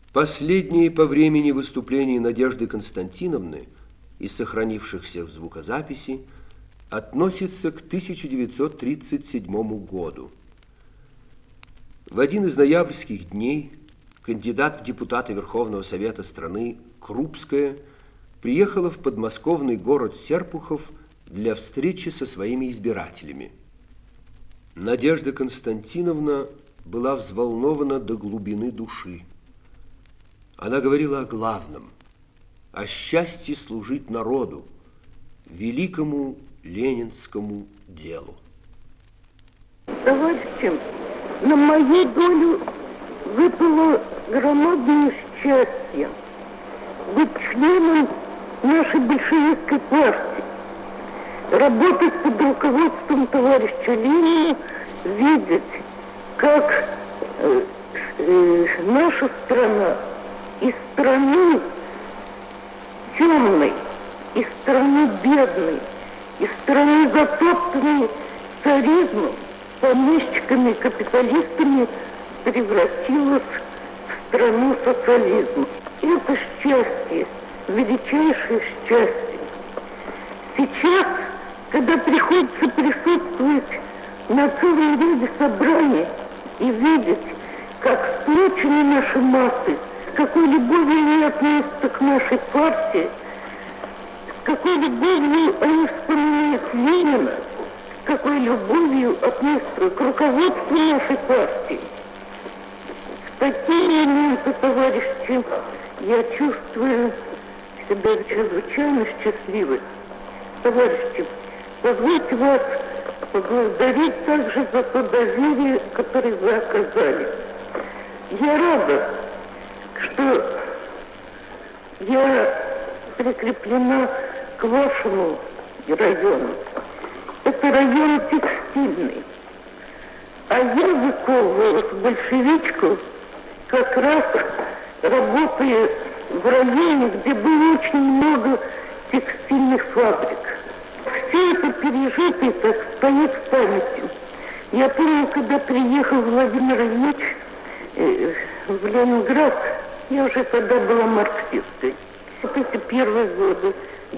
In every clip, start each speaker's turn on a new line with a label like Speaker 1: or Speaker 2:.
Speaker 1: Последние по времени выступления Надежды Константиновны из сохранившихся в звукозаписи относится к 1937 году. В один из ноябрьских дней кандидат в депутаты Верховного Совета страны Крупская приехала в подмосковный город Серпухов для встречи со своими избирателями. Надежда Константиновна была взволнована до глубины души. Она говорила о главном, о счастье служить народу, великому ленинскому делу.
Speaker 2: Товарищи, на мою долю выпало громадное счастье быть членом нашей большевистской партии, работать под руководством товарища Ленина, видеть, как наша страна из страны темной, из страны бедной, из страны затоптанной царизмом, помещиками, капиталистами превратилась в страну социализма. Это счастье, величайшее счастье. Сейчас, когда приходится присутствовать на целом ряде собраний и видеть, как сплочены наши массы, с какой любовью они относятся к нашей партии, с какой любовью они вспоминают Ленина, с какой любовью относятся к руководству нашей партии. В такие моменты, товарищи, я чувствую себя чрезвычайно счастливой. Товарищи, позвольте вас поблагодарить также за то доверие, которое вы оказали. Я рада, что я прикреплена к вашему району. Это район текстильный. А я выковывалась в большевичку как раз работая в районе, где было очень много текстильных фабрик. Все это пережитое так стоит в памяти. Я помню, когда приехал Владимир Ильич в Ленинград, я уже тогда была марксисткой. Вот эти первые годы,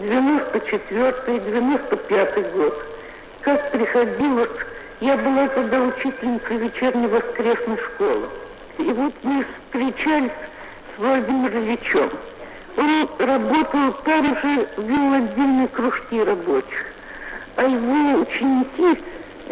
Speaker 2: 94-й, 95-й год, как приходилось, я была тогда учительницей вечерней воскресной школы. И вот мы встречались с Владимиром Ильичем. Он работал там же, вел отдельные кружки рабочих. А его ученики,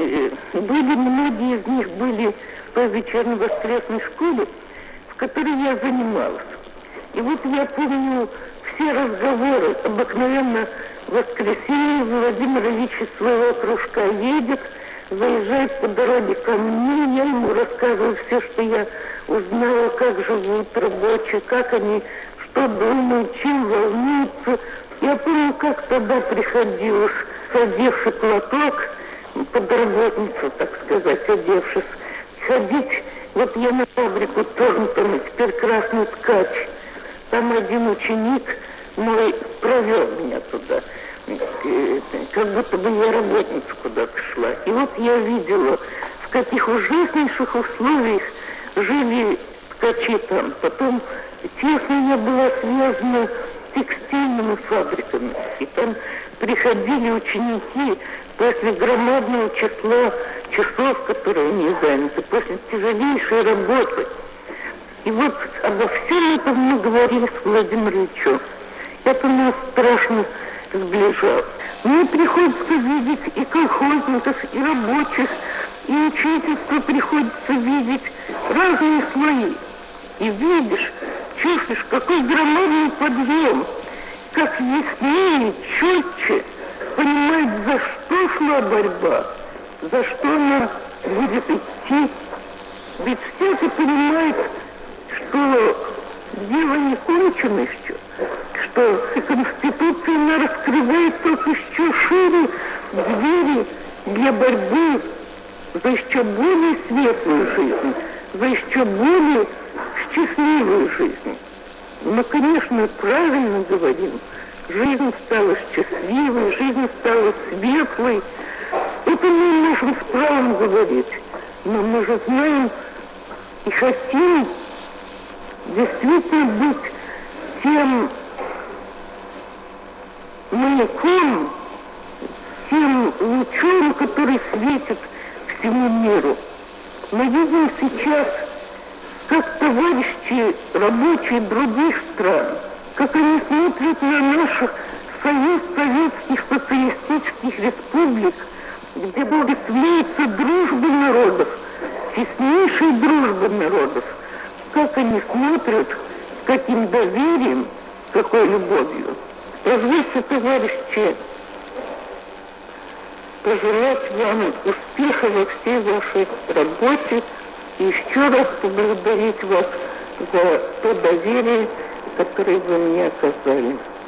Speaker 2: многие из них были в той вечерней воскресной школе, в которой я занималась. И вот я помню все разговоры, обыкновенно в воскресенье Владимир Ильич из своего кружка едет, заезжает по дороге ко мне, я ему рассказываю все, что я узнала, как живут рабочие, как они, что думают, чем волнуются. Я помню, как тогда приходилось, одевши платок, подработницу, так сказать, одевшись, ходить. Вот я на фабрику Торнтона, теперь красный ткач. Там один ученик мой провел меня туда, как будто бы я работница куда-то шла. И вот я видела, в каких ужаснейших условиях жили ткачи там. Потом тесно я была связана с текстильными фабриками. И там приходили ученики после громадного числа часов, которые они заняты, после тяжелейшей работы. И вот обо всем этом мы говорили с Владимиром Ильичем. Это нас страшно сближало. Мне приходится видеть и колхозников, и рабочих, и учительство приходится видеть разные слои. И видишь, чувствуешь, какой громадный подъем, как яснее, четче понимать, за что шла борьба, за что она будет идти. Ведь все это понимает, что дело не кончено еще, что Конституция она раскрывает только еще шире двери для борьбы за еще более светлую жизнь, за еще более счастливую жизнь. Но, конечно, правильно говорим, жизнь стала счастливой, жизнь стала светлой. Это мы можем с правом говорить, но мы же знаем и хотим действительно быть тем маяком, тем лучом, который светит всему миру. Мы видим сейчас, как товарищи рабочие других стран, как они смотрят на наш союз советских социалистических республик, где благословляется дружба народов, теснейшая дружба народов, как они смотрят, с каким доверием, какой любовью. Позвольте, товарищи, пожелать вам успеха во всей вашей работе и еще раз поблагодарить вас за то доверие, которое вы мне оказали.